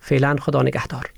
فعلا خدا نگهدار.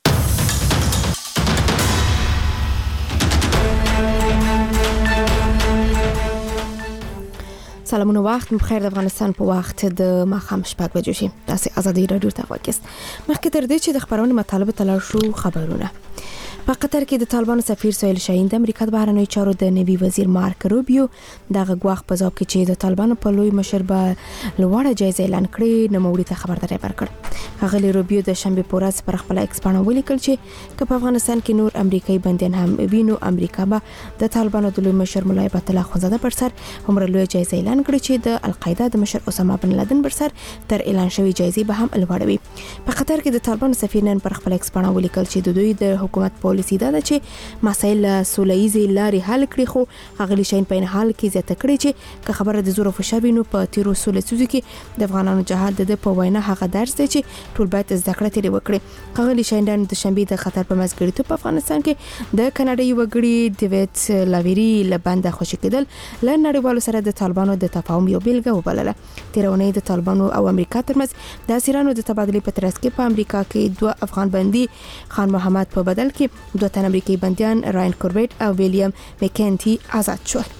سلامونه، وخت بخیر. د افغانستان په وخت د ماښام 6 بجې شي. تاسو ازادي رادیو ته وګورئ. مخکې تر دې چې د خبرونو مطالبه تلل شو خبرونه. په قطر کې د طالبانو سفیر سهیل شاهین د امریکا د بهرنیو چارو د نوي وزیر مارک روبیو دغه غواخ په ځواب کې چې د طالبانو په لوی مشر به لوړه جایزه اعلان کړي نو موري ته خبرداري ورکړ. هغه روبیو د شنبه په ورځ پر خپل ایکس باندې ولیکل چې په افغانستان کې نور امریکایي بندیان هم وینو، امریکا به د طالبانو د لوی مشر مولا عبادت الله خونزاده پر سر عمر لوی جایزه اعلان کړي چې د القاعده د مشر اسامه بن لادن پر سر تر اعلان شوی جایزه به هم لوړوي. په قطر کې د طالبانو سفیر نن پر خپل ایکس باندې ولیکل چې د دوی د حکومت پالیسي دا ده چې مسایل سوله‌ایزي لارې حل کړي، خو هغه شین په حال کې زیاته کړي چې خبره د زور او فشار وینو په تیرو سولې سوزي کې د افغانانو جهاد د په وینا هغه درس دی چې ټول باید زده کړه ترې وکړي. هغه شین د شنبه د خطر په مزګړیتوب په افغانستان کې د کاناډایي وګړي ډیوډ لاویری لبنده خوشی کېدل ل نړیوالو سره د طالبانو د تفاهم یو بیلګه وبلله. تیرونه د طالبانو او امریکا ترمنځ د اسیرانو د تبادلې په ترڅ کې په امریکا کې 2 افغان بندي خان محمد په بدل کې 2 تن امریکایي بنديان راین کوربیټ او ویلیام مکینټي آزاد شول.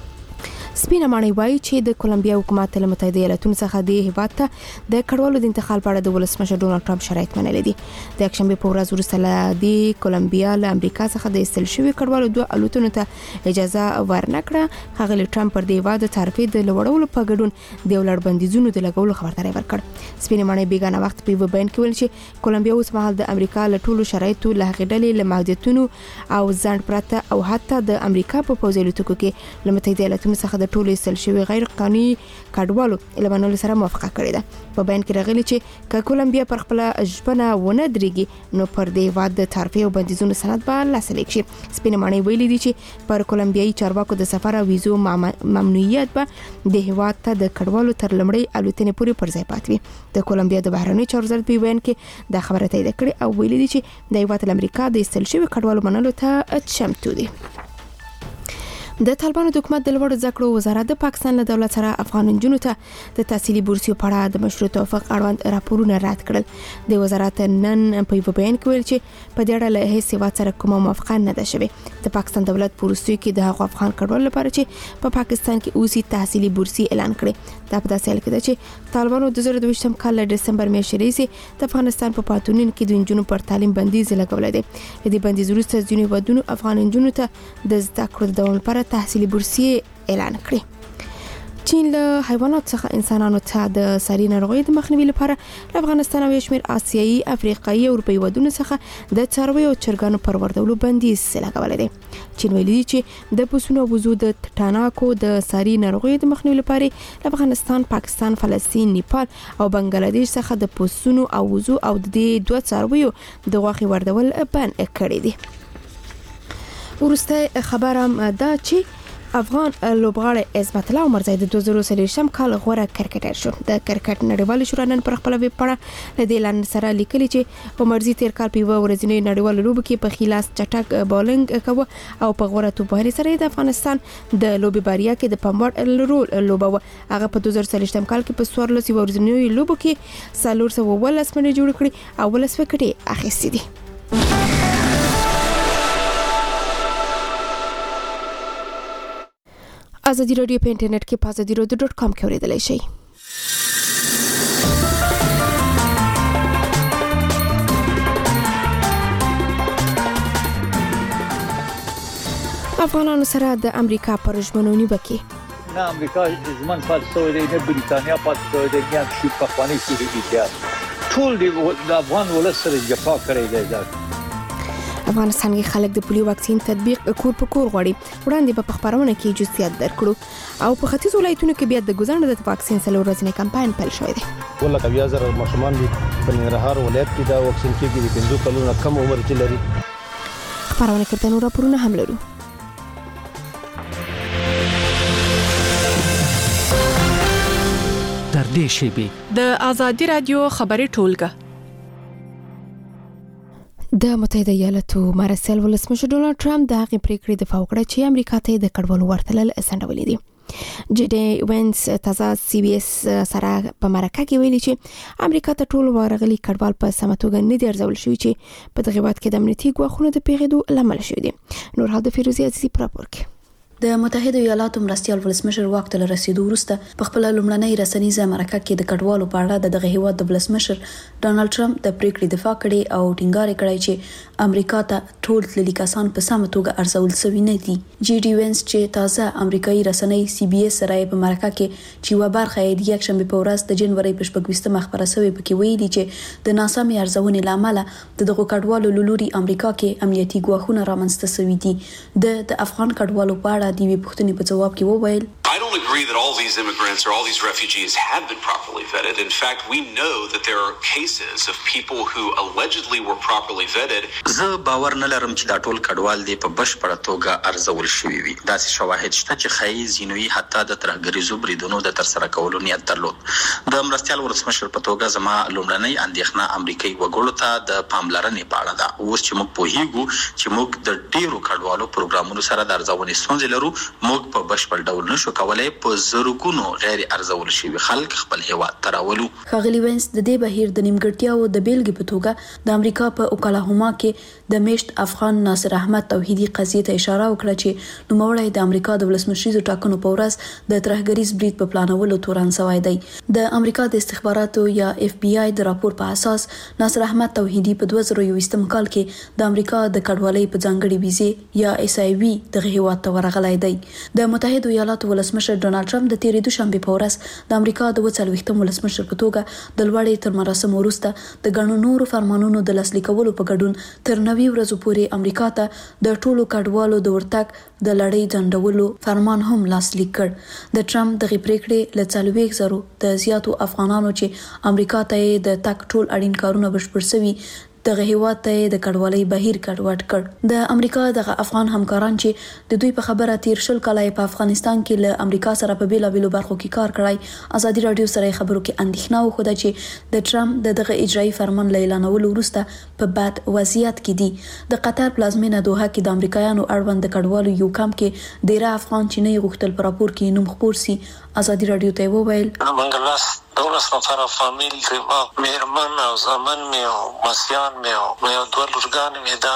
سپینه معنی وایي چې د کولمبیا حکومت له متحده ایالاتونو څخه د هیواد ته د کډوالو د انتقال په اړه د ولسمشر ډونالد ټرمپ شرایط منلي دي. د یکشنبه په ورځ وروسته له د کولمبیا له امریکا څخه د استل شوی کډوالو 2 الوتنو ته اجازه ورنکړه. هغه ټرمپ پر د هیواد تعرفې د لوړولو په ګډون د ولړ بندیزونو د لګولو خبرداري ورکړ. سپینه معنی بیگانه وخت په بیان کې ویل چې کولمبیا اوس مهال د امریکا له ټولو شرایطو له غډلې له محدودیتونو او ځند پرته او حتی د امریکا په پوځي الوتکو کې له متحده ایالاتونو څخه د ټولو استل شوی غیر قانوني کډوالو لمنلو سره موافقه کړې ده. په بیان کې راغلي چې ک کولمبیا پر خپل ژبنه ونه درېږي نو پر دې واد د تعرفې او بندیزونو سند به لاسلیک شي. سپینه معنی ویلي دي چې پر کولمبیایي چارواکو د سفر او ویزو ممنوعیت به د هیواد ته د کډوالو تر لمړی الوتنې پورې پر ځای پاتوي. د کولمبیا د بهرنیو چارو وزارت په بیان کې د خبره تایید کړې او ویلي دي چې د هیواد امریکا د استل شوی کډوالو منلو ته چمتو دي. د طالبانو د حکومت د لوړو زده کړو وزارت د پاکستان له دولت سره افغان نجونو ته د تحصیلي بورسیو په اړه د مشروع توافق اړوند راپورونه رد کړل. د وزارت نن په یو بیان کې ویل چې په دې اړه له هیڅ هیواد سره کومه موافقه نه ده شوې. د پاکستان دولت پورسیو کې د هغو افغان کډوالو لپاره چې په پاکستان کې اوسي تحصیلي بورسي اعلان کړي. دا په داسې حال کې ده چې طالبانو د 2022 کال له دسمبر میاشتې راهیسې د افغانستان په پاتونین کې د نجونو پر تعلیم بندیز لګولې ده. د دې بندیز وروسته ځینې هیوادونو افغان نجونو ته د زده کړو د دوام لپاره تحصیلي بورسي اعلان کړی. چین له حیوانات څخه انسانانو ته د ساري ناروغۍ د مخنیوي لپاره له افغانستان او شمیر آسیایي، افریقایي او اروپایي ودونو څخه د څارویو او چرګانو پر وردولو بندیز لګولې دی. چین ویلي دی چې د پسونو او وزو د ټاناکو د ساري ناروغۍ د مخنیوي لپاره له افغانستان، پاکستان، فلسطین، نیپال او بنگلاديش څخه د پسونو او وزو او د 2 څارویو د غوښې وردول بند کړی دی. ورسته خبرم دا چې افغان لوبغاړی عظمت الله عمرزی د 2023 کال غوره کرکټر شو. د کرکټ نړیوال شورا نن پر خپل ویب پاڼه د اعلان سره لیکلي چې عمرزی تیر کال په ورځنی نړیوال لوب کې په خلاص چټک بولینګ کوي او په غوره توپوهنې سره د افغانستان د لوبي باریا کې د پموړ رول لوبوه. هغه په 2023 کال کې په 14 ورځنی لوب کې 412 منډې جوړ کړې او 12 وکټې اخیستې دي. ازادي رادیو په انټرنیټ کې په azadirodio.com کې اوریدلای شئ. افغانانو سره د امریکا پر ژمنو نیوکه. نه امریکا ژمن فالسو دی، نه بریتانیا پاتې دی، نه شي په خواني کې دی. ټول د افغان ولس سره جفا کړی دی. افغانستان کې خلک د پولیو واکسین تطبیق کور په کور غواړي. وړاندې په خبرونه کې جزئیات درکړو او په ختیځ ولایتونو کې بیا د ګزارنه د واکسین سره ورځنی کمپاین پیل شوی دی. ولکه بیا زر ماشومان دي په ننګرهار ولایت کې دا واکسین کېږي د 15 کلونو کم عمر چې لري. خبرونه کړه نور راپورونه هم لرو. در دې شیبه د ازادي رادیو خبري ټولګه د متحده ایالاتو مرسل ولسمشر ډونالد ټرمپ د هغې پریکړې دفاع وکړه چې امریکا ته د کډوالو ورتلل سندولې دي. جی ډي وینس تازه سی بي اس سره په مرکه کې ویلي چې امریکا ته ټول ورغلي کډوال په سمتوګه نه دی ارزول شوی چې په دغه وخت کې د امنیتي ګواښونو د پیښېدو لامل شوی دی. نور حال د فیروزي عزیزي پر راپور کې. د متحده ایالاتو مرستیال ولسمشر واک ته رسیدو وروسته په خپل لومړنۍ رسنیزه مرکه کې د کډوالو په اړه دغه هیواد د ولسمشر ډانلډ ټرمپ د پریکړې دفاع کړې او ټینګار کړی چې امریکا ته ټول تللي کسان په سمه توګه ارزول شوي نه دي. جی ډي وینس چې تازه امریکایي رسنۍ سی بي اس سره په مرکه کې چې و برخه یې د یک شنبه په ورځ د جنوري په 26مه خبره شوې پکې ویلي چې د ناسمې ارزونې لامل دغه کډوالو لوري امریکا کې امنیتي ګواښونه رامنځته شوي دي. د افغان کډوالو په اړه د وی پوښتنې په جواب کې وویل I don't agree that all these immigrants or all these refugees have been properly vetted. In fact, we know that there are cases of people who allegedly were properly vetted. زه باور نه لرم چې دا ټول کډوال دي په بشپړه توګه ارزول شوي وي. داسې شواهد شته چې ښایي ځینوي حتی د ترهګریزو بریدونو د ترسره کولو نیت درلود. د مرستیال ولسمشر په توګه زما لومړنۍ اندېښنه امریکایي وګړو ته د پاملرنې په اړه ده. اوس چې موږ پوهیږو چې موږ د ډیرو کډوالو پروګرامونو سره د ارزونې ستونزې لرو، موږ په بشپړ ډول نشو کولای په زرګونو غیر ارزول شوي خلک خپل هیواد ته راولو. ښاغلي وینس د دې بهیر د نیمګړتیاو د بیلګې په توګه د امریکا په اوکلاهوما کې د میشت افغان ناصر احمد توحیدي قضیې ته اشاره وکړه چې نوموړی د امریکا د ولسمشریزو ټاکنو په ورځ د ترهګریز برید په پلانولو تورن شوی دی. د امریکا د استخباراتو یا اف بی آی د راپور په اساس ناصر احمد توحیدي په 2021 کال کې د امریکا د کډوالۍ په ځانګړي ویزې یا اس ای وی دغه هیواد ته ورغلی دی. د متحده ایالاتو ولسمشر ډانلډ ټرمپ د تیرې دوشنبه په ورځ د امریکا د 40م ولسمشر په توګه د لوړې تر مراسم وروسته د ګڼو نورو فرمانونو د لاسلیک کولو په ګډون تر 90 ورځې پورې امریکا ته د ټولو کډوالو د ورتګ د لړۍ ځنډولو فرمان هم لاسلیک کړ. د ټرمپ دغه پریکړې له 40,000 د زیاتو افغانانو چې امریکا ته د تک ټول اړین کارونه بشپړ شوي دغه هیواد ته د کډوالۍ بهیر کډوډ کړ. د امریکا دغه افغان همکاران چې د دوی په خبره تیر شل کال په افغانستان کې له امریکا سره په بیلابیلو برخو کې کار کړی، ازادي رادیو سره خبرو کې اندېښنه وښوده چې د ټرمپ دغه اجرایي فرمان اعلانولو وروسته په بد وضعیت کې دي. د قطر پلازمینه دوحه کې د امریکایانو اړوند د کډوالو یو کمپ کې ډیره افغان چې نه غوښتل پر راپور کې نوم خپور سي. ازادي رادیو ته وویل دولس نفر فامیل ما مهرمن او زمن می او مسیان می او دوه لورګان می دا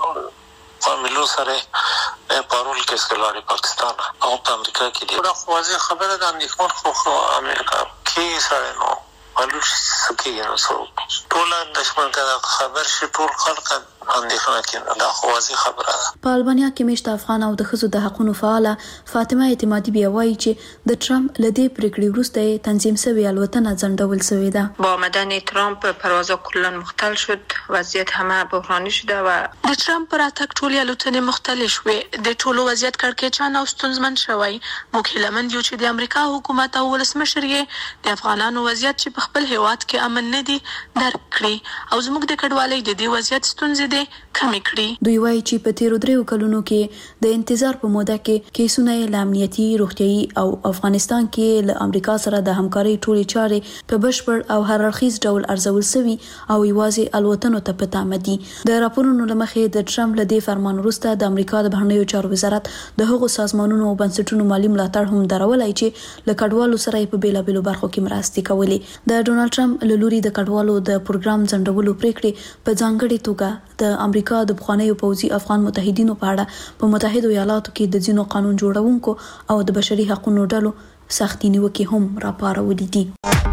فامیلو سره پارول کې سکلاري پاکستان او په امریکا کې دي. دا واضح خبره ده اندېښمن خو امریکا کې سره نو ولوش سکی نو سو ټول دښمن کا خبر شي ټول خلک اندېښنه کوي. دا خو واضح خبره ده. په البانیا کې میشت افغان او د ښځو د حقوقو فعاله فاطمه اعتمادي بیا وایي چې د ټرمپ لدی پریکړې وروسته تنظیم شوی الوتنه ځنډول شوې ده. با آمدن ترامپ پروازها کلا مختل شد، وضعیت همه بحرانی شده و د ترامپ پر اتک ټول الوتنې مختل شوې. د ټولو وضعیت کړکېچن او ستونزمن شوی. موږ هیلمند یو چې د امریکا حکومت او ولسمشر یې د افغانانو وضعیت چې په خپل هیواد کې امن نه دي درک کړي او زموږ د کډوالۍ د دې وضعیت ستونزې کمی کړي. دوی وایي چې په تیرو 3 کلونو کې د انتظار په موده کې کیسونه له امنیتي، روغتيایي او افغانستان کې له امریکا سره د همکارۍ ټولې چارې په بشپړ او هر اړخیز ډول ارزول شوي او یوازې الوتنو ته پته مدي. د راپورونو لمخې د ټرمپ له دې فرمان وروسته د امریکا د بهرنیو چارو وزارت د هغو سازمانونو او بنسټونو مالی ملاتړ هم درولای چې له کډوالو سره په بیلابیلو برخو کې مرستې کولې. د ډونالډ ټرمپ له لوري د کډوالو د پروګرام ځنډولو پریکړې په ځانګړي توګه د امریکا د بخوانیو پوځي افغان متحدینو په اړه په متحده ایالاتو کې د ځینو قانون جوړونکو او د بشري حقوقو ډلو سختي نیوکې هم راپارولې دي.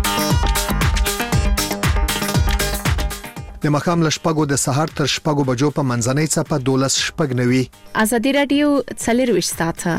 د مخام لشپګو د سحر تر شپګو بجو په منځنۍ څپه 12:09. ازادي رادیو 24 ساعته.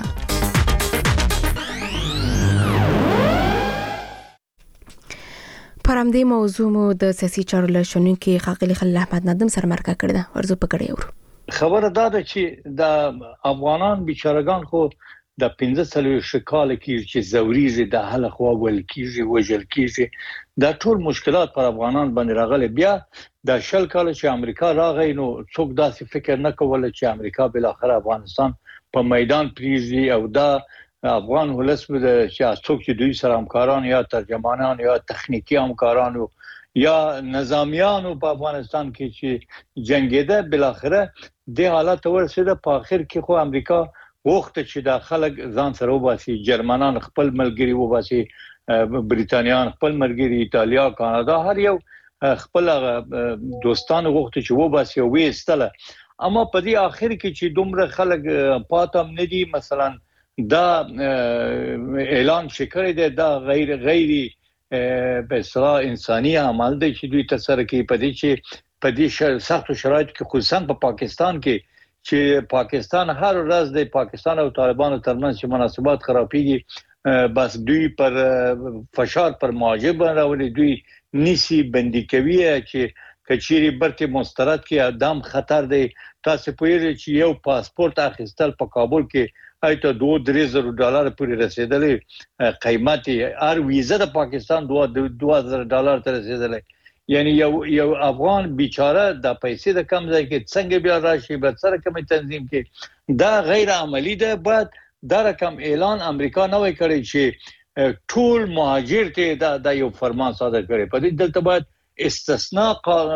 پر همدې موضوع مو د سیاسي چارو له شنونکو ښاغلي خلیل احمد ندم سره مرکه کړې ده. ورزو پکړې ور خبره دا ده چې د افغانان بیچارهګان خو د 15 کال کې چې زوريزه د حل خوا ول کیږي وجل کیږي. دا ټول مشکلات پر افغانان باندې راغلي. بیا د شل کال چې امریکا راغی نو څوک داسې فکر نه کول چې امریکا بل اخر افغانستان په میدان پریږدي او دا افغان ولس به چې څوک چې دوی سره همکاران یا ترجمانان یا تخنیکی همکاران یا نظامیان په افغانستان کې چې جنگیده بل اخره د حالت ورسېده. په اخر کې خو امریکا وخت چې د خلک ځان سره وباسي جرمنان خپل ملګری وباسي بریتانیان خپل ملګری ایتالیا کانادا هر یو خپل دوستان وخت چې وباسي او وېستله اما په دې اخر کې چې دومره خلک پاتم ندي مثلا دا اعلان شکر دی دا غیر په اصطلاح انساني عمل دی چې دوی تسره کې په دې سخت شرایط کې خصوصا په پاکستان کې چې پاکستان هر ورځ د پاکستان او طالبانو ترمنځ چې مناسبات خرابېږي بس دوی پر فشار پر مهاجر راوړي دوی نسی بندي کوي چې کچيري برته مسترد کې ادم خطر دی تاسو پوهیږئ چې یو پاسپورت اخیستل په کابل کې ایته $2,000 پورې رسیدلې قیمت هر ویزه د پاکستان $2,000 ته رسیدلې یعنی یو افغان بیچاره د پیسې د کم ځای کې څنګه بیا راشي به سره کوم تنظیم کې دا غیر عملی ده بعد دا رقم اعلان امریکا نه وای کړی چې ټول مهاجر ته دا یو فرمان صادر کړي په دې دلته باید استثناء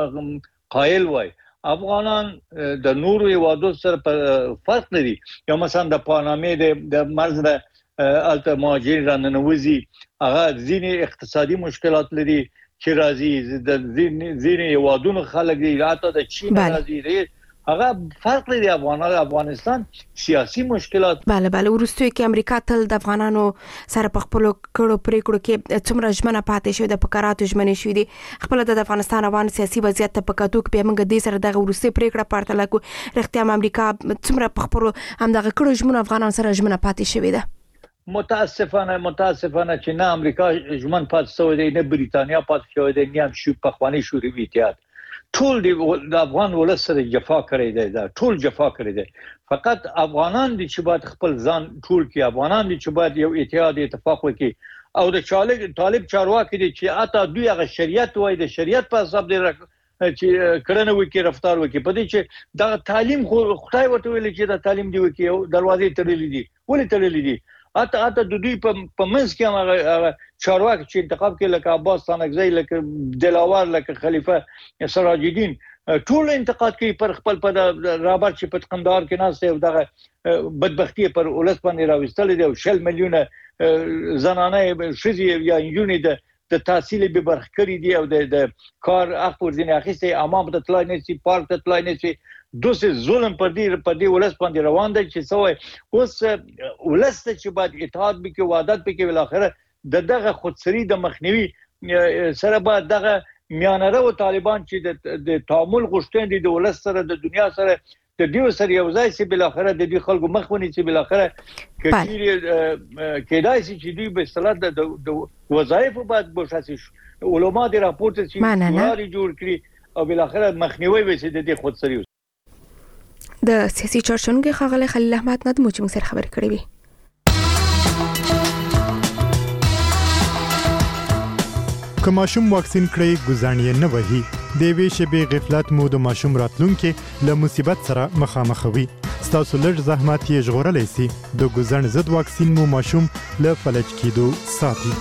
قائل وای افغانان د نورو هیوادو سره فرق لري یا مثلا د پانامې د مرز د الته مهاجر راننوزي هغه ځینې اقتصادي مشکلات لري چې راځي د ځینې هیوادونو خلک دی راته د چین راځي هغه فرق لري افغانستان سیاسي مشکلات بله ورستوي کې امریکا تل د افغانانو سره په خپل کړو پریکړو کې څومره ژمنه پاتې شوې د پکاراتو ژمنې شوې دي خپل د افغانستان روان سیاسي وضعیت ته پکاتو کې موږ د سره دغه ورستي پریکړه پارتل کو رښتیا امریکا څومره په خپل هم دغه کړو ژمنه افغانانو سره ژمنه پاتې شوې ده متاسفانه چې نه امریکا ژمن پاتې شوې ده نه بریتانیا پاتې شوې ده نه هم شو په خواني شوروي اتحاد ټول د افغان ولس سره جفا کړی دی ټول جفا کړی دی فقط افغانان دي چې باید خپل ځان ټول کې افغانان دي چې باید یو اتحاد اتفاق وکړي او د طالب چارواکي دي چې اته دوی هغه شریعت وای د شریعت په حساب دی چې کړنه وکړي رفتار وکړي په دې چې دا تعلیم خو خدای ورته ویل چې دا تعلیم دی وکړي دروازې تړلې دي ولې تړلې دي اته د دوی په منځ کې هغه چارواکي چې انتخاب کې لکه عباس ثانګزی لکه دلاور لکه خلیفہ سراج الدین ټول انتقاد کوي پر خپل په رابرټ چې په قندهار کې ناسته او دغه بدبختی پر ولس باندې راوستل دي او 10 میلیونه زنانه شذي یا انجونې د تحصیل به برخ کړی دي او د کار حق ورزنه اخیسته امام ته تلای نه سي پارک ته تلای نه سي دوسه ظلم پر دې ولس باندې روان دي چې سوې اوس ولس چې بعد اتحاد به کې وعدت به کې بالاخره دغه خودسری د مخنیوي سره بعد دغه میانره او طالبان چې د تعامل غوښتن دي د ولس سره د دنیا سره د دیو سره یو ځای سي بالاخره د دې خلکو مخونی سي بالاخره کېدای شي چې دوی به صلاح د وظایف بعد بوشاسي علماء د راپورټ چې لاري جوړ کړي او بالاخره مخنیوي وشي د دې خودسری د سیاسي چارچونګي خغله خلیل احمد ندمو چې موږ سره خبرې کړې وي که ماشوم واکسین کړی ګزانې نه وهي د وی شبي غفلت مو د ماشوم راتلونکو له مصیبت سره مخامخوي ستاسو لږ زحمت یې ژغورلای شي د ګزان ضد واکسین مو ماشوم له فلج کېدو ساتي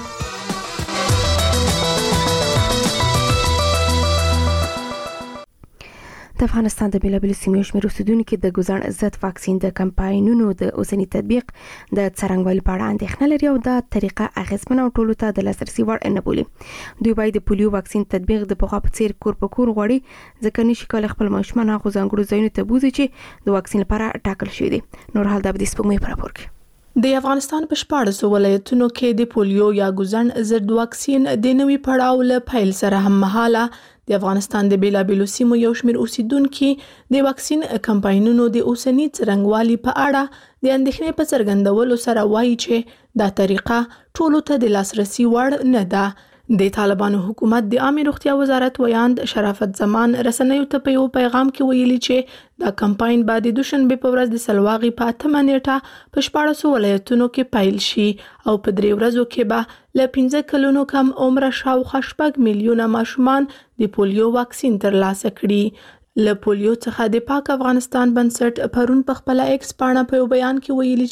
د افغانستان د بیلابیل سیمو شمېر اوسیدونکو د ګزان ضد واکسین د کمپاینونو د اوسنی تطبیق د څرنګوالي په اړه اندېښنه لري او دا طریقه اغیزمنه او ټولو ته د لاسرسي وړ نه بولي دوی باید د پولیو واکسین تطبیق د پخوا په څیر کور په کور غواړي ځکه نشي کولای خپل ماشومان هغه ځانګړو ځایونو ته بوزي چې د واکسین لپاره ټاکل شوی دي نور حال د ابدي سپوږمۍ پر راپور کې د افغانستان په 14 ولایتونو کې د پولیو یا ګزن ضد واکسین د نوي پړاو له پیل سره هم مهاله د افغانستان د بیلابیلو سیمو یو شمېر اوسیدونکو د واکسین کمپاینونو د اوسنی څرنګوالي په اړه د اندېښنې په څرګندولو سره وایي چې دا طریقه ټولو ته د لاسرسي وړ نه ده د طالبانو حکومت د عامه روغتیا وزارت ویاند شرافت زمان رسنیو ته په یو پیغام کې ویلي چې دا کمپاین به د دوشنبه په ورځ د سلواغي په 8 نیټه په 14 ولایتونو کې پیل شي او په 3 ورځو کې به له 15 کلونو کم عمر شاوخوا 8 میلیونه ماشومان د پولیو واکسین ترلاسه کړي له پولیو څخه د پاک افغانستان بنسټ پرون په خپل ایکس پاڼه په بیان کې ویلي چې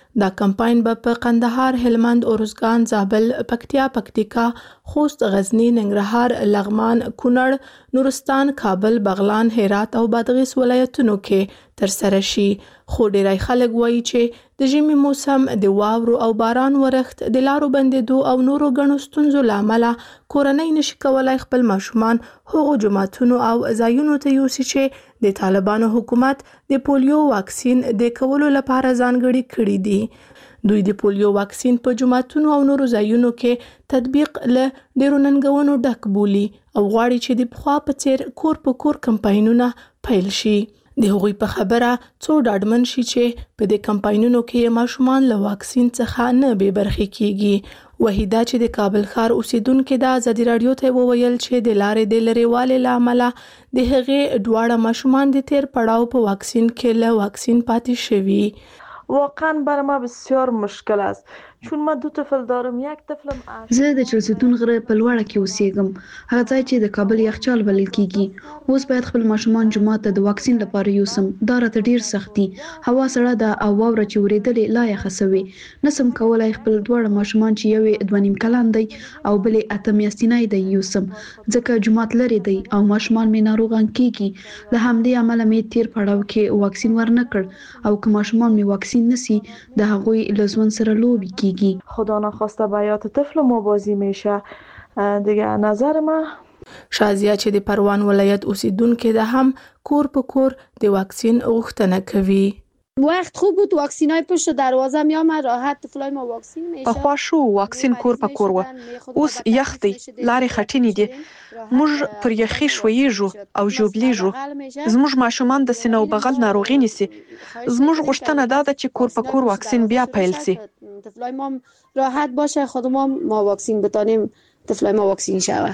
دا کمپاین به په قندهار، هلمند، ارزګان، زابل، پکتیا، پکتیکا، خوست، غزنی، ننګرهار، لغمان، کونړ، نورستان، کابل، بغلان، هرات او بادغیس ولایتونو کې تر سره شي. خو ډیری خلک وایي چې د ژمي موسم د واورو او باران ورښت، د لارو بندېدو او نورو ګڼو ستونزو له امله کورنۍ نشي کولای خپل ماشومان هغو جوماتونو او ځایونو ته یوسي چې د طالبانو حکومت د پولیو واکسین د کولو لپاره ځانګړي کړي دي. دوی د پولیو واکسین په جوماتونو او نورو ځایونو کې تطبیق له ډیرو ننګونو ډک بولي او غواړي چې د پخوا په څیر کور په کور کمپاینونه پیل شي. د هغوی په خبره څو ډاډمن شي چې په دې کمپاینونو کې ماشومان له واکسین څخه نه بې برخې کیږي. وحیده چې د کابل ښار اوسیدونکې د ازادي راډیو ته وویل چې د لارې د لرېوالي له امله د هغې دواړه ماشومان د تیر پړاو په واکسین کې له واکسین پاتې شوي. واقعا برای ما بسیار مشکل است چون ما 2 طفل دارم. یک طفلم زه د چلستون غره په لوړه کې اوسېږم، هغه ځای چې د کابل یخچال بلل کیږي. اوس باید خپل ماشومان جومات ته د واکسین لپاره یوسم. دا راته ډیر سخت دي. هوا سړه ده او واوره چې ورېدلې لا یخه سوې. نسم کولای خپل دواړه ماشومان چې یو 2.5 کلن دی او بلې 8 میاشتنی دی یوسم، ځکه جومات لري دی او ماشومان مې ناروغان کیږي. له همدې امله مې تیر پړاو کې واکسین ورنکړ او که ماشومان مې واکسین نسی د هغوی له ژوند سره لوبې کیږي. خدا نخواسته به حیات طفل ما بازی میشه دیگه. نظر ما شازیه چې د پروان ولایت اوسیدونکې ده هم کور په کور د واکسین غوښتنه کوي. وقت خوب بود، واکسینای پشت دروازه میامد، راحت طفلای ما واکسین میشه. پخوا شو واکسین کور په کور و. اوس یخ دی، لارې خټینې دي. موږ پر یخي شویږو او ژوبلیږو. زموږ ماشومان د سینه او بغل ناروغي نیسي. زموږ غوښتنه دا ده چې کور په کور واکسین بیا پیل سي. طفلای ما راحت باشه، خودمون ما واکسین بتانیم، طفلای ما واکسین شوه.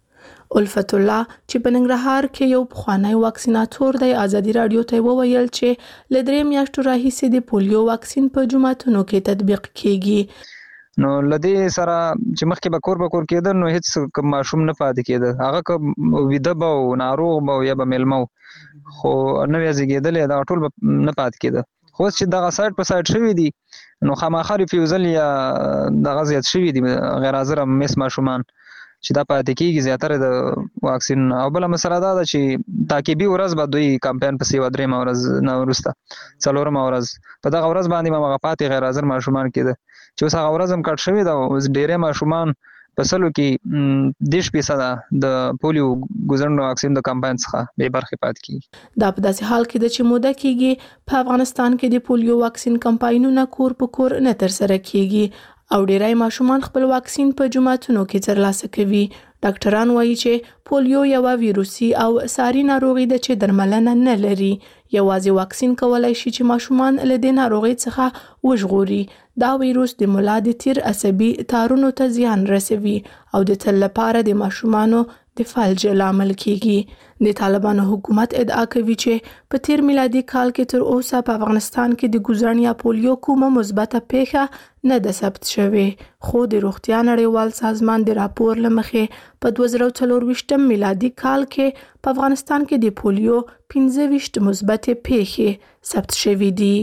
الفت الله چې په ننګرهار کې یو پخوانی واکسیناتور دی ازادي راډیو ته وویل چې له 3 میاشتو راهیسې د پولیو واکسین په جوماتونو کې تطبیق کیږي. نو لدی سره چې مخکې به کور کېده نو هیڅ کوم ماشوم نه پاتې کېده. هغه که ویده به او ناروغ به یا به میلمه خو نوې زیږېدلې دا ټول نه پاتې کېده. خو چې دغه سایت په سایت شوی دي نو خامخا ریفیوزل یا دغه زیات شوی دي غیر حاضر مس ماشومان چې دا پاتې کېږي زیاتره د واکسین. او بل مسله دا ده چې تعقیبي ورځ به دوی کمپاین په 3 ورځ نه وروسته 4 ورځ په دغه ورځ باندې ما پاتې غیر حاضر ماشومان کېده چې اوس هغه ورځ هم کټ شوی دا. اوس ډېری ماشومان په سلو کې 10% د پولیو ګزرنو واکسین د کمپاین څخه بې برخې پاتې کیږي. دا په داسې حال کې ده چې موده کېږي په افغانستان کې د پولیو واکسین کمپاینونه کور په کور نه تر سره کیږي او ډیری ماشومان خپل واکسین په جوماتونو کې ترلاسه کوي. ډاکټران وایي چې پولیو یوه ویروسي او ساري ناروغي ده چې درملنه نه لري. یوازې واکسین کولای شي چې ماشومان له دې ناروغۍ څخه وژغوري. دا ویروس د ملا د تیر عصبي تارونو ته زیان رسوي او د تل لپاره د ماشومانو د فلج لامل کیږي. د طالبانو حکومت ادعا کوي چې په تیر میلادي کال کې تر اوسه په افغانستان کې د ګوزن یا پولیو کومه مثبته پیښه نه ده ثبت شوې. خو د روغتیا نړیوال سازمان د راپور له مخې په 2024 میلادي کال کې په افغانستان کې د پولیو 15 مثبت پیښې ثبت شوې دي.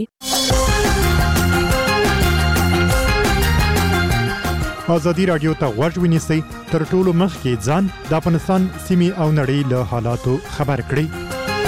ازادي راډیو ته غوږ ونیسئ تر ټولو مخکې ځان د افغانستان سیمې او نړۍ له حالاتو خبر کړئ.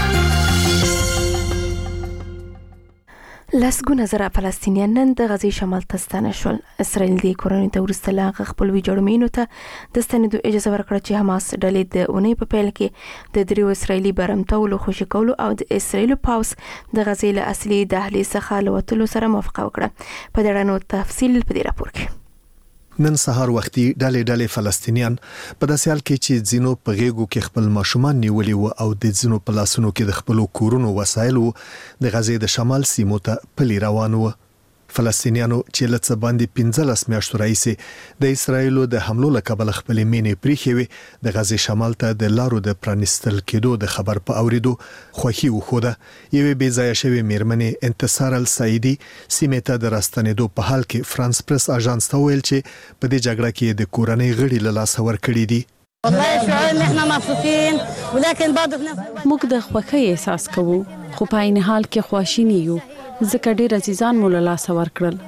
لسګونه زره فلسطینیان نن د غزې شمال ته ستانه شول. اسرائیل د کورنۍ ته وروسته له هغه خپل ویجاړومینو ته د ستنېدو اجازه ورکړه چې حماس ډلې د اونۍ په پیل کې د 3 اسرائیلي برمتولو خوشي کولو او د اسرائیل پاوس د غزې له اصلي دهلیز څخه لوتلو سره موافقه وکړه. په دې اړه تفصیل په دې راپور کې. نن سهار وختي ډلې فلسطینیان په داسې حال کې چې ځینو په غېږو کې خپل ماشومان نیولي وو او د ځینو په لاسونو کې د خپل کورونو وسایل وو د غزې د شمال سیمو ته پلي روان وو. فلسطینیانو چې لڅ باندې 15 میاشتو راځي د اسرایل د حملو له کبله خپل مینې پریخي وي د غزې شمال ته د لارو د پرانستل کېدو د خبر په اوریدو خوښي وخوده. یوه بې ځای شوی میرمنې انتصار السعیدی سیمه ته د راستنېدو په حال کې فرانس پریس اژانس ته ویل چې په دې جګړه کې د کورنۍ غړي له لاس ور کړی دي. موږ د خوښۍ احساس کوو خو په عین حال کې خواشینی یو ځکه ډېر عزیزان مو له لاسه ورکړل.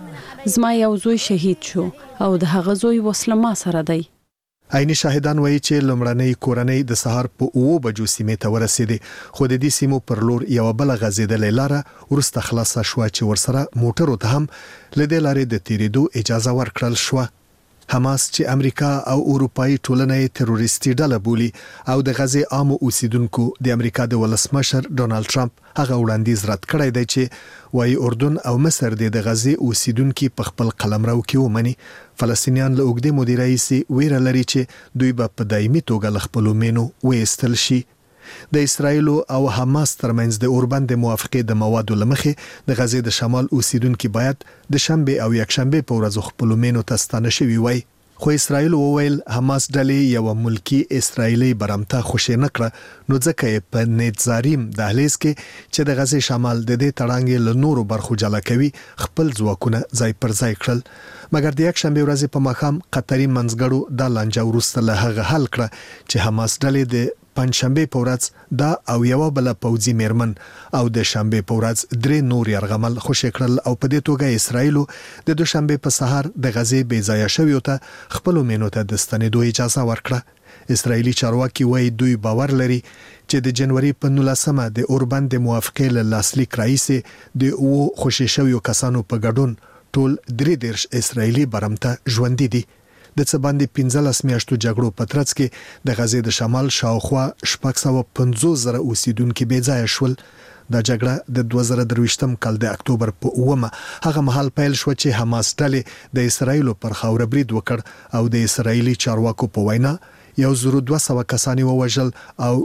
زما یو زوی شهید شو او د هغه زوی وسله ما سره دی. عیني شاهدان وایي چې لمړنۍ کورنۍ د سهار په 9 بجو سیمې ته ورسېدې خو د دې سیمو پر لور یو بل غزیدلې لاره ورسته خلاصه شو چې ورسره موټرو ته هم لدې لارې د تیریدو اجازه ورکړل شو. حماس چې امریکا او اروپאי ټولنې تروریستي ډله بولي او د غزې عام اوسیدونکو د امریکا د ولسمشر ډونالد ټرمپ هغه وړاندیز رد کړی دی چې وايي اردن او مصر د غزې اوسیدونکو په خپل قلمرو کې ومني. فلسطینیان له اوږدې مودې راهیسې ویره لري چې دوی به په دایمي توګه له خپلو مینو وایستل شي. د اسرایل او حماس ترمنځ د اوربند موافقه د موادو لمخې د غزې د شمال اوسیدونکو باید د شنبه او یکشنبه په ورځو خپل مینو ته ستانه شوي وای. خو اسرایل وویل حماس ډلې یو ملکی اسرایلی برمته خوشی نکړه نو ځکه په نتزاریم دهلیز کې چې د غزې شمال د دې تړانګې له نورو برخو جلا کوي خپل ځواکونه ځای پر ځای کړل. مګر د یکشنبه ورځې په مخام قطري منځګړو د لانجه ورسته له هغه حل کړه چې حماس ډلې د پنځشنبه په ورځ دا او یو بل پوځي میرمن او د شنبه په ورځ درې نور يرغمل خوشی کړل او په دې توګه اسرایل د دوشنبه په سحر د غزې بې ځای شوی ته خپل مینو ته د ستنېدو اجازه ورکړه. اسرایلی چارواکي وایي دوی باور لري چې د جنوري په 19مه د اوربند موافقه له لاسلیک راځي د او خوشی شویو کسانو په ګډون ټول 33 اسرایلی برمته ژوند دي. د څه باندې 15 میاشتو جګړو په ترڅ کې د غزې د شمال شاوخوا 650,000 اوسیدونکو بې ځای شول. دا جګړه د 2023م کال د اکتوبر په 9مه هغه مهال پیل شو چې حماس ډلې د اسرایل پر خاور برید وکړ او د اسرایلی چارواکو په وینا 1200 کسان ووژل او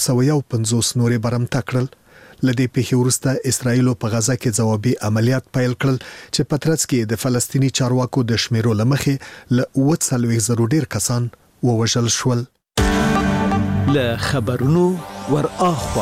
250 نورې برمته کړل. لدې په وروسته اسرایل په غزا کې ځوابي عملیات پیل کړل چې په ترڅ کې د فلسطینی چارواکو د شمیرو لمخې له 40,000 ډیر کسان ووژل شول. له خبرونو ور اخوا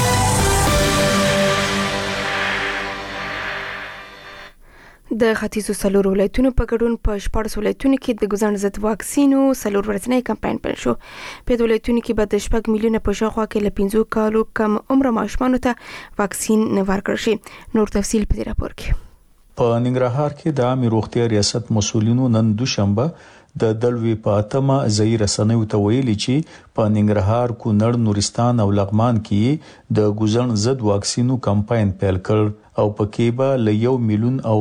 د ختیځو سلور ولایتونو په ګډون په 14 ولایتونو کې د ګوزن ضد واکسینو سلور ورځنی کمپاین پیل شو. په ولایتونو کې به د 6 میلیونه په شاوخوا کې له 15 کالو کم عمر ماشومانو ته واکسین ورکړل شي. نور تفصیل په دې راپور کې. په ننګرهار کې د عامه روغتیا ریاست مسولینو نن دوشنبه د دلوي په اتمه ځای رسنیو ته ویلي چې په ننګرهار کونړ نورستان او لغمان کې د ګوزن ضد واکسینو کمپاین پیل کړ او پکې به له 1 میلیون او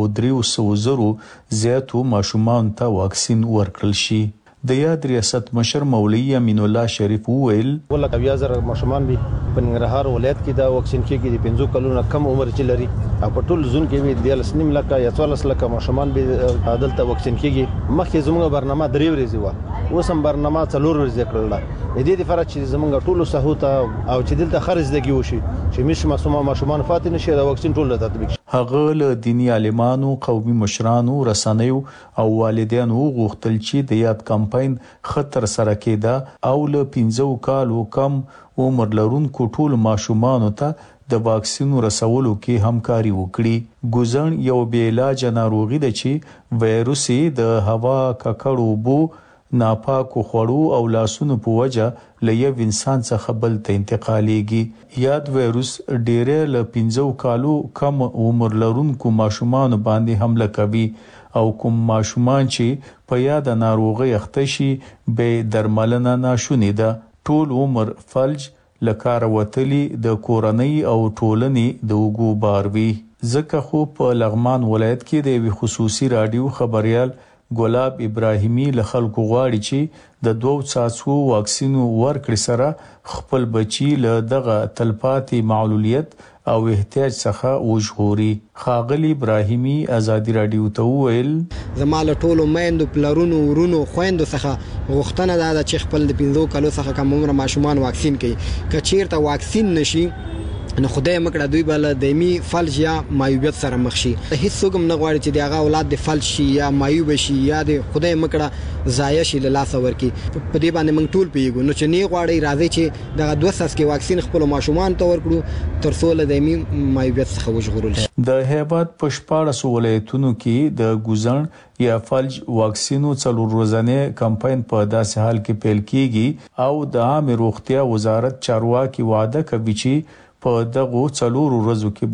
300,000 زیاتو ماشومان ته واکسین ورکړل شي. د یاد ریاست مشر مولوی امین الله شریف ویل ولکه 10,000 ماشومان به په ننګرهار ولایت کې دا واکسین کېږي د 15 کلونو کم عمر چې لري او په ټول ځون کې به 13 لکه یا 14 لکه ماشومان به عدالت واکسین کېږي. مخکې زموږ برنامه 3 ورځې و اوس هم برنامه 4 ورځې کړل. د دې لپاره چې زموږ ټول سهوت او چې دلته خرج دګي وشي چې ماشومان فاتن شي دا واکسین ټول تطبیق شي. هغه له دینی عالمانو، قومي مشرانو، رسنیو او والدینو غوښتل چې د یاد کمپاین خطر سره کېده او له 15 کالو کم عمر لرونکو ټول ماشومانو ته د واکسینو رسولو کې همکاري وکړي. ګوزن یو بې علاج ناروغي ده چې وایروس د هوا ککړو بو ناپاکو خوړو او لاسونو په وجه له یو انسان څخه بل ته انتقالېږي. یاد وایروس ډېر له 15 کالو کم عمر لرونکو ماشومان باندې حمله کوي او کوم ماشومان چې په یاد ناروغي اخته شي به درملنه ناشونې ده. ټول عمر فلج لکار وتلی د کورنۍ او ټولنې د وګو باروي. ځکه خو په لغمان ولایت کې د وی خصوصي رادیو خبريال ګلاب ابراهیمی له خلکو غواړي چې د 2 څاڅکو واکسینو ورکړې سره خپل بچي له دغه تلپاتې معلولیت او احتیاج څخه وژغوري. خاغلی ابراهیمی ازادي رادیو ته ویل زماله ټولو میندو پلرونو ورونو خويندو څخه غوښتنه ده چې خپل د 15 کالو څخه کم عمر ماشومان واکسین کړي. کچیرته واکسین نشي نو خدای مکړه دوی بل دایمي فلج یا مایوبیت سره مخ شي. هیڅ څوک نه غواړي چې دغه اولاد د فلج شي یا مایوب شي یا د خدای مکړه ضایع شي له لاس ورکی. په دې باندې موږ ټول پیګو نو چې نه غواړي راځي چې دغه 2 څاڅکي واکسین خپل ماشومان ته ورکړو تر څو له دایمي مایوبیت څخه وژغورل شي. د هیبات په 14 ولایتونو کې د ګوزن یا فلج واکسینو څلور ورځنی کمپاین په داسې حال کې پیل کیږي او د عامه روغتیا وزارت چارواکي وعده کوي چې په دغه څلور ورځو کې به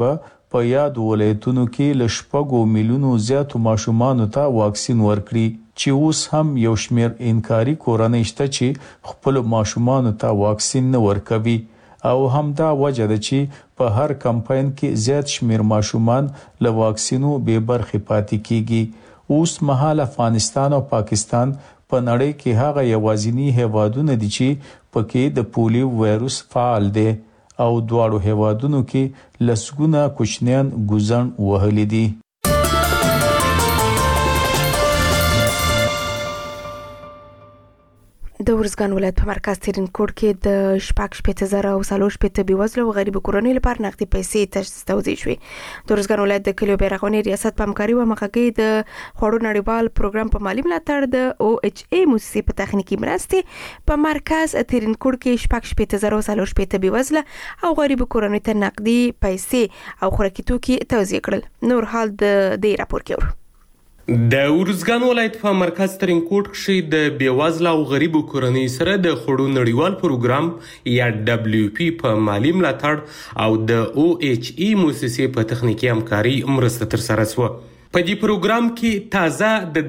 په یاد ولایتونو کې ل 6 میلیونو زیاتو ماشومانو ته واکسین ورکړي چې اوس هم یو شمیر انکاري کورنۍ شته چې خپل ماشومانو ته واکسین نه ورکوي او همدا وجه ده چې په هر کمپاین کې زیات شمیر ماشومان له واکسینو بې برخې پاتې کیږي اوس مهال افغانستان او پاکستان په نړۍ کې هغه یوازینی هیوادونه دي چې پکې د پولیو وایروس فعال دی او دواړو هیوادونو کې لسګونه کوچنیان ګوزن وهلي دي د ورزګان ولایت په مرکز ترینکوټ کې د 6,000 او 3,000 بېوزلو او غریبو کورنیو لپاره نقدي پیسې توزیع شوې. د ورزګان ولایت د کلیو بیرغونی ریاست په همکاري او همغږۍ د خوړو نړیوال پروګرام په مالي ملاتړ د OHA موسسې په تخنیکی مرستې په مرکز ترینکوټ کې 6,000 او 3,000 بېوزله او غریبو کورنیو ته نقدي پیسې او خوراکي توکي توزیع کړل. نور حال د دې راپور کې د ورزګان ولایت په مرکز ترینکوټ کې د بیوزله او غریبو کورنۍ سره د خوړو نړیوال پروګرام یا WP په مالی ملاتړ او د OHE موسسې په تخنیکی همکاري مرسته ترسره شوه. په دې پروګرام کې تازه د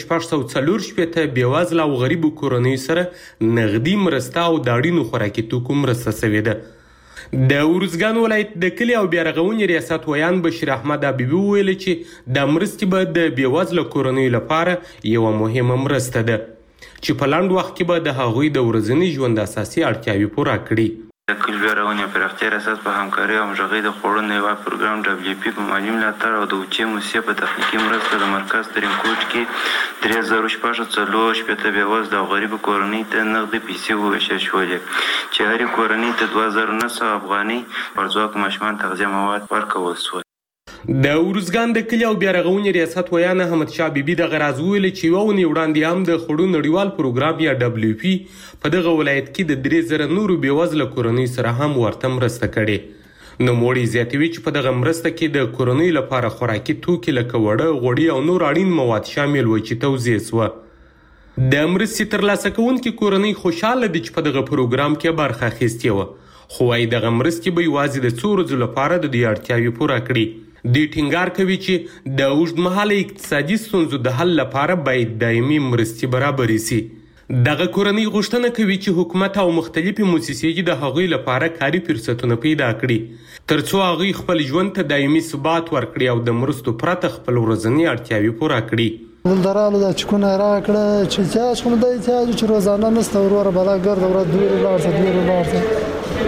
3,640 بیوزله او غریبو کورنۍ سره نغدي مرسته او د اړینو خوراکي توکو مرسته شوې ده. د ورزګان ولایت د کلی او بیرغونی ریاست ویان بشیر احمد حبیبي ویل چې د مرستې به د بیوزله کورنیو لپاره یو مهمه مرسته ده چې په لاندې وخت کې به د هغوی د ورځني ژوند اساسي اړتیاوې پوره کړي. د کلی بیرغونی پراختیا ریاست په همکاري او همغږۍ د خوړو نړیوال پروګرام WP په مالي ملاتړ او د OHA موسسې په تخنیکي مرسته د مرکز ترینکوټ کې 3,640 بیوزله او غریبو کورنۍ ته نغدي پیسې وویشل شولې چې هرې کورنۍ ته 2,900 افغانۍ پرځواک ماشومان تغذیه مواد ورکول شول. د ورزګان د کلی او بیرغونی ریاست ویان احمد شاه بیبي د غراز ویل چې یو نه وړاندې هم د خوړو نړیوال پروګرام یا WP په دغه ولایت کې د 3,000 نورو بیوزله کورنۍ سره هم ورته مرسته کړې. نو موړي زیاتوي چې په دغه مرسته کې د کورنۍ لپاره خوراکي توکي لکه وړه غوړي او نور اړین مواد شامل وي چې توزیع شوه. د مرستې ترلاسه کوونکي کورنۍ خوشاله دي چې په دغه پروګرام کې برخه اخیستې وه خو وايي دغه مرستې به یوازې د څو ورځو لپاره د دې اړتیاوې پوره کړي. دوی ټینګار کوي چې د اوږدمهاله اقتصادي ستونزو د حل لپاره باید دایمي مرستې برابرې شي. دغه کورنۍ غوښتنه کوي چې حکومت او مختلفې موسسې د هغوی لپاره کاري فرصتونه پیدا کړي ترڅو هغوی خپل ژوند ته دایمي ثبات ورکړي او د مرستو پرته خپل ورځني اړتیاوې پوره کړي. ولدرالو د چکونه راکړه چې چا کوم د احتیاج چې روزانه نسته ورور بلا ګرځ ورته دوی لارځه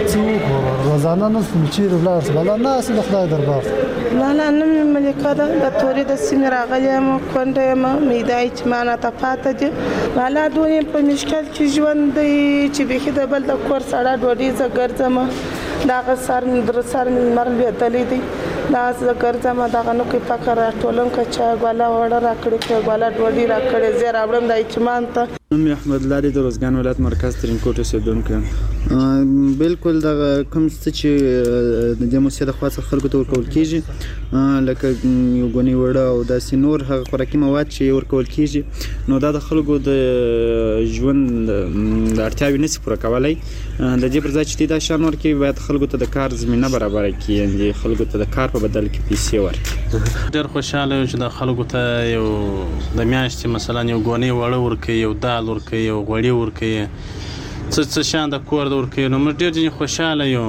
څوک روزانه نسته چې ولارځه بلا ناس د خدای دربار لاله نن ملکه د تورې د سیمه راغلی ما کونډه ما میدای چې معنا ته پاته دي لاله دوی په مشکل کې ژوند دی چې به د بل د کور سره ډوډۍ زګرځم دا غسر در سر مرل بیتلې دي دا زګرځم دا غنو کې فقر ټولم کچا غلا وړه راکړي کې غلا ډوډۍ راکړي زه راوړم د اچمان ته. نوم احمد لاري د ورزګان ولایت مرکز ترینکوټ اوسیدونکی. بالکل دا کوم څه چې د موسسې د خوا څخه خلکو ته ورکول کیږي لکه یو غونی وړه او داسې نور هغه خوراکي مواد چې ورکول کیږي نو دا د خلکو د ژوند د اړتیاوې نشي پوره کولای. د دې پر ځای چې دا شان ورکړي باید خلکو ته د کار زمينه برابر کړي یعنی خلکو ته د کار په بدل کې پیسې ورکړي. ډېر خوشاله یم چې د خلکو ته یو د میاشتې مثلا یو غونی وړه ورکړي یو دال ورکړي یو غوړي ورکړي څه شان د کور د ورکړي نو موږ ډېر خوشاله یو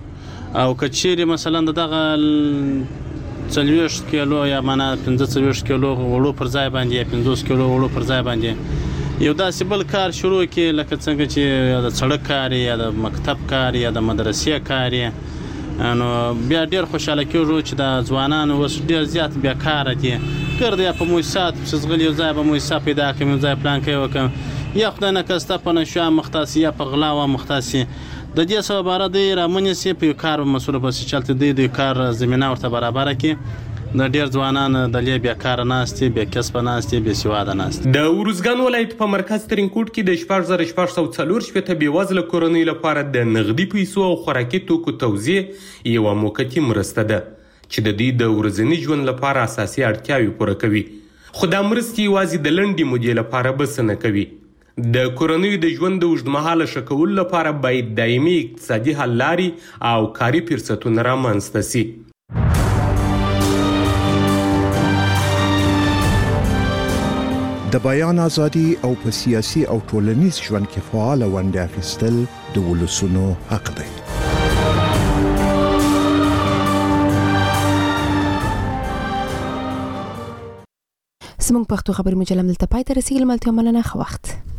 او که چیرې مثلا دغه 40 کیلو یا معنا 45 کیلو وړو پر ځای باندې یا 50 کیلو وړو پر ځای باندې یو داسې بل کار شروع کړي لکه څنګه چې د سړک کار یا د مکتب کار یا د مدرسې کار نو بیا ډېر خوشاله کېږو چې د ځوانانو اوس ډېر زیات بیکاره دي ګرد یا په مؤسسات پسې ځغلي یو ځای به مؤسسه پیدا کړم یو ځای پلان کوي وکړم یا خدای نکسته په نشو مختص یا په غلا و مختص د دې سبب بار دی رامنسي په کار مسؤل بس چلته دی د کار زمينه ورته برابر کړي د ډېر ځوانان د لې بیکار ناستي بیا کسب ناستي بیا سواده ناستي. د ورزګان ولایت په مرکز ترینکوټ کې د 6,640 بیوزله کورنۍ لپاره د نغدي پیسو او خوراکي توکو توزیع یو موقتی مرسته ده چې د دې د ورځني ژوند لپاره اساسي اړتیاوې پوره کوي خو دا مرستې یوازې د لنډې مودې لپاره بس نه کوي. د کورنیو د ژوند د اوږدمهاله ښه کولو لپاره باید دایمي اقتصادي حل لارې او کاري فرصتونه رامنځته شي. د بیان ازادي او په سیاسي او ټولنیز ژوند کې فعال ونډه اخیستل د ولسونو حق دی. زموږ پښتو خبري مجله دلته پای ته رسیدل. ملته مننه. خو وخت